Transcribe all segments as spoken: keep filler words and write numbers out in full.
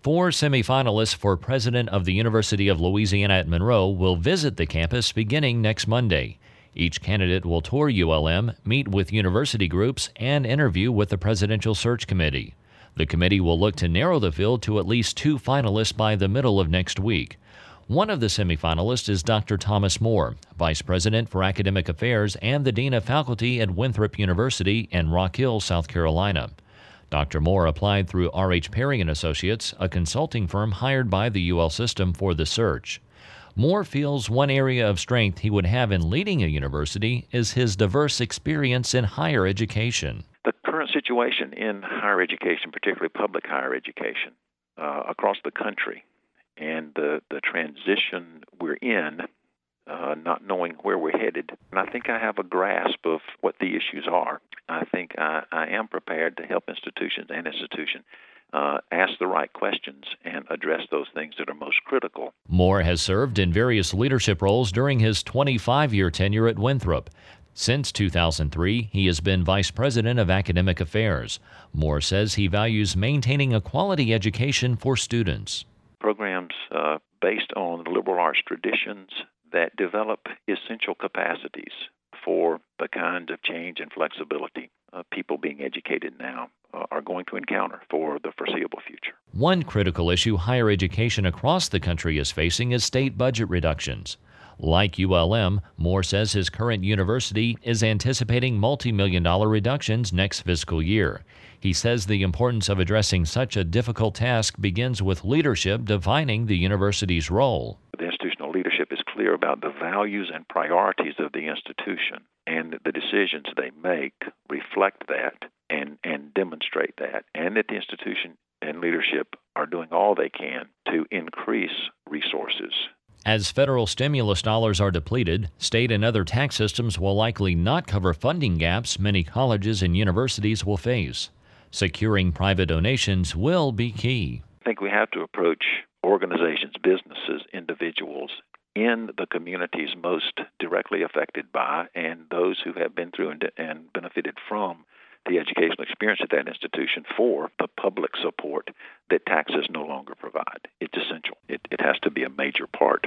Four semifinalists for president of the University of Louisiana at Monroe will visit the campus beginning next Monday. Each candidate will tour U L M, meet with university groups, and interview with the Presidential Search Committee. The committee will look to narrow the field to at least two finalists by the middle of next week. One of the semifinalists is Doctor Thomas Moore, Vice President for Academic Affairs and the Dean of Faculty at Winthrop University in Rock Hill, South Carolina. Doctor Moore applied through R H Perry and Associates, a consulting firm hired by the U L system for the search. Moore feels one area of strength he would have in leading a university is his diverse experience in higher education. The current situation in higher education, particularly public higher education, uh, across the country, and the, the transition we're in, uh, not knowing where we're headed. And I think I have a grasp of what the issues are. I think I, I am prepared to help institutions and institutions uh, ask the right questions and address those things that are most critical. Moore has served in various leadership roles during his twenty-five-year tenure at Winthrop. Since two thousand three, he has been Vice President of Academic Affairs. Moore says he values maintaining a quality education for students. Programs uh, based on liberal arts traditions that develop essential capacities for the kind of change and flexibility uh, people being educated now uh, are going to encounter for the foreseeable future. One critical issue higher education across the country is facing is state budget reductions. Like U L M, Moore says his current university is anticipating multi-million dollar reductions next fiscal year. He says the importance of addressing such a difficult task begins with leadership defining the university's role. The institutional leadership is clear about the values and priorities of the institution, and the decisions they make reflect that and, and demonstrate that, and that the institution and leadership are doing all they can to increase resources. As federal stimulus dollars are depleted, state and other tax systems will likely not cover funding gaps many colleges and universities will face. Securing private donations will be key. I think we have to approach organizations, businesses, individuals in the communities most directly affected by and those who have been through and, and benefited from the educational experience at that institution for the public support that taxes no longer provide. It's essential. It, it has to be a major part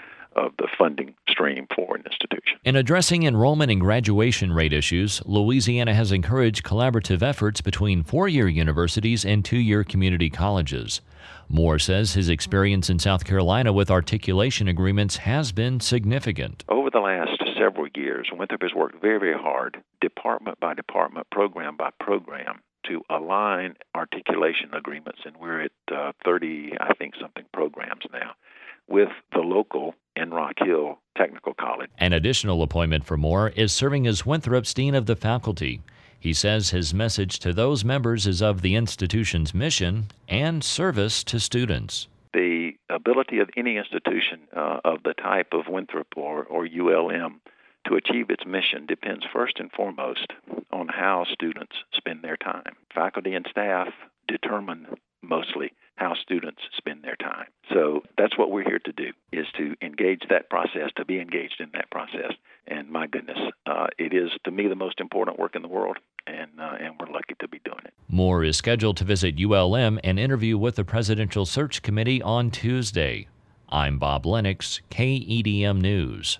of the funding stream for an institution. In addressing enrollment and graduation rate issues, Louisiana has encouraged collaborative efforts between four-year universities and two-year community colleges. Moore says his experience in South Carolina with articulation agreements has been significant. Over the last several years, Winthrop has worked very, very hard, department by department, program by program, to align articulation agreements, and we're at uh, thirty, I think, something programs now, with the local in Rock Hill Technical College. An additional appointment for Moore is serving as Winthrop's Dean of the Faculty. He says his message to those members is of the institution's mission and service to students. The ability of any institution uh, of the type of Winthrop or, or U L M to achieve its mission depends first and foremost on how students spend their time. Faculty and staff determine mostly how students spend their time. So that's what we're here to do, is to engage that process, to be engaged in that process. And my goodness, uh, it is, to me, the most important work in the world, and, uh, and we're lucky to be doing it. Moore is scheduled to visit U L M and interview with the Presidential Search Committee on Tuesday. I'm Bob Lennox, K E D M News.